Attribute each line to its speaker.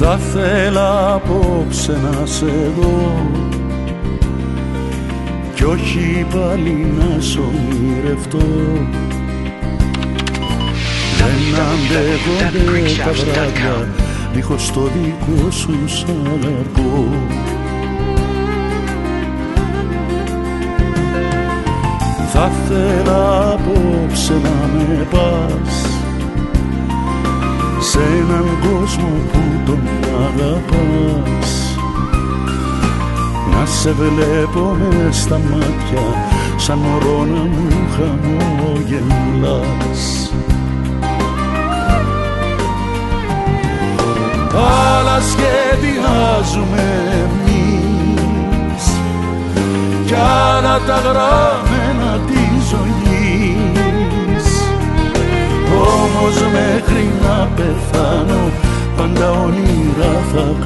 Speaker 1: Θα θέλα απόψε να σε δω κι όχι πάλι να σ' ονειρευτώ. Δεν αντέχονται τα βράδια δίχως το δικό σου σαλαρκό. Θα θέλα απόψε να με πας σε έναν κόσμο που τον αγαπάς, να σε βλέπω μες στα μάτια σαν μωρό να μου χαμογελάς. Αλλά σχεδιάζουμε εμείς κι άλλα τα γραμμένα της ζωής, όμως μέχρι να πεθάνω πάντα όνειρα θα